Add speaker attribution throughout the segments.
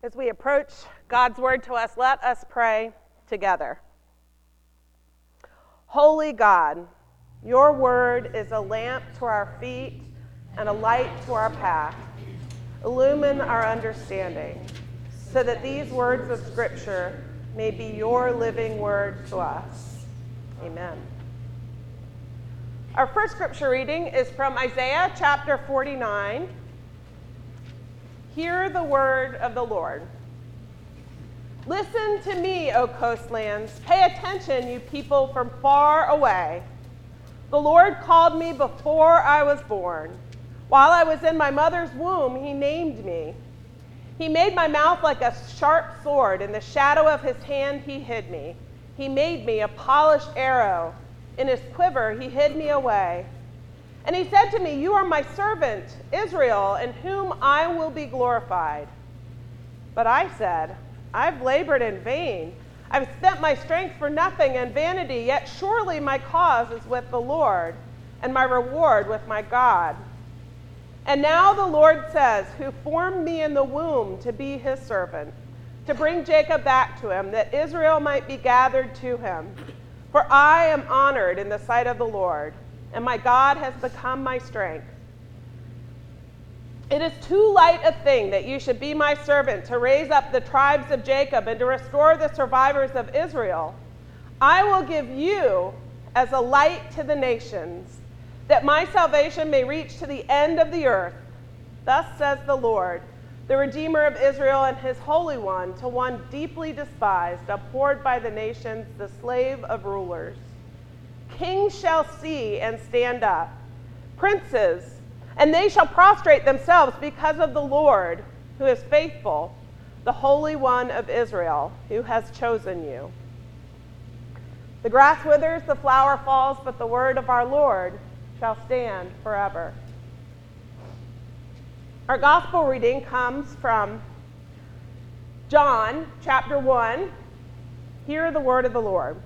Speaker 1: As we approach God's word to us, let us pray together. Holy God, your word is a lamp to our feet and a light to our path. Illumine our understanding so that these words of Scripture may be your living word to us. Amen. Our first scripture reading is from Isaiah chapter 49. Hear the word of the Lord. Listen to me, O coastlands. Pay attention, you people from far away. The Lord called me before I was born. While I was in my mother's womb, he named me. He made my mouth like a sharp sword. In the shadow of his hand, he hid me. He made me a polished arrow. In his quiver, he hid me away. And he said to me, you are my servant, Israel, in whom I will be glorified. But I said, I've labored in vain. I've spent my strength for nothing and vanity, yet surely my cause is with the Lord, and my reward with my God. And now the Lord says, who formed me in the womb to be his servant, to bring Jacob back to him, that Israel might be gathered to him. For I am honored in the sight of the Lord, and my God has become my strength. It is too light a thing that you should be my servant to raise up the tribes of Jacob and to restore the survivors of Israel. I will give you as a light to the nations, that my salvation may reach to the end of the earth. Thus says the Lord, the Redeemer of Israel and his Holy One, to one deeply despised, abhorred by the nations, the slave of rulers. Kings shall see and stand up, princes, and they shall prostrate themselves because of the Lord, who is faithful, the Holy One of Israel, who has chosen you. The grass withers, the flower falls, but the word of our Lord shall stand forever. Our gospel reading comes from John chapter 1. Hear the word of the Lord.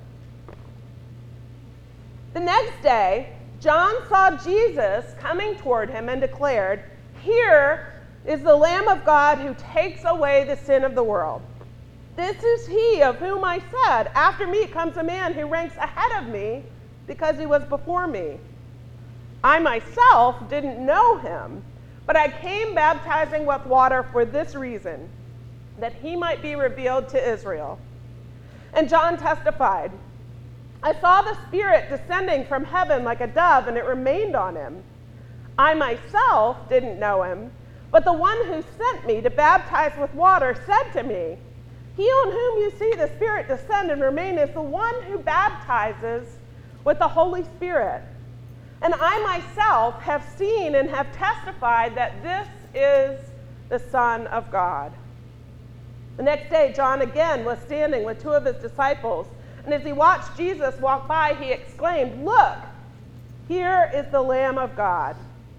Speaker 1: The next day, John saw Jesus coming toward him and declared, here is the Lamb of God who takes away the sin of the world. This is he of whom I said, after me comes a man who ranks ahead of me because he was before me. I myself didn't know him, but I came baptizing with water for this reason, that he might be revealed to Israel. And John testified, I saw the Spirit descending from heaven like a dove, and it remained on him. I myself didn't know him, but the one who sent me to baptize with water said to me, he on whom you see the Spirit descend and remain is the one who baptizes with the Holy Spirit. And I myself have seen and have testified that this is the Son of God. The next day, John again was standing with two of his disciples. And as he watched Jesus walk by, he exclaimed, look, here is the Lamb of God.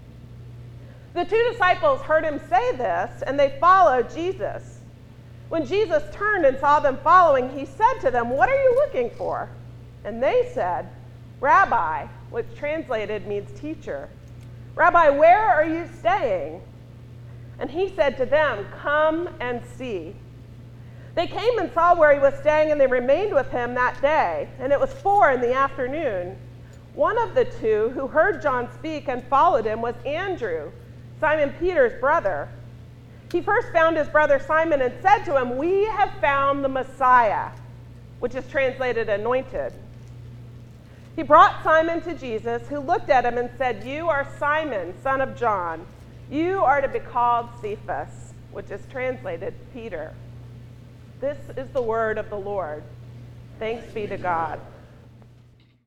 Speaker 1: The two disciples heard him say this, and they followed Jesus. When Jesus turned and saw them following, he said to them, what are you looking for? And they said, Rabbi, which translated means teacher. Rabbi, where are you staying? And he said to them, come and see. They came and saw where he was staying, and they remained with him that day. And it was 4 p.m. One of the two who heard John speak and followed him was Andrew, Simon Peter's brother. He first found his brother Simon and said to him, we have found the Messiah, which is translated anointed. He brought Simon to Jesus, who looked at him and said, you are Simon, son of John. You are to be called Cephas, which is translated Peter. This is the word of the Lord. Thanks be to God.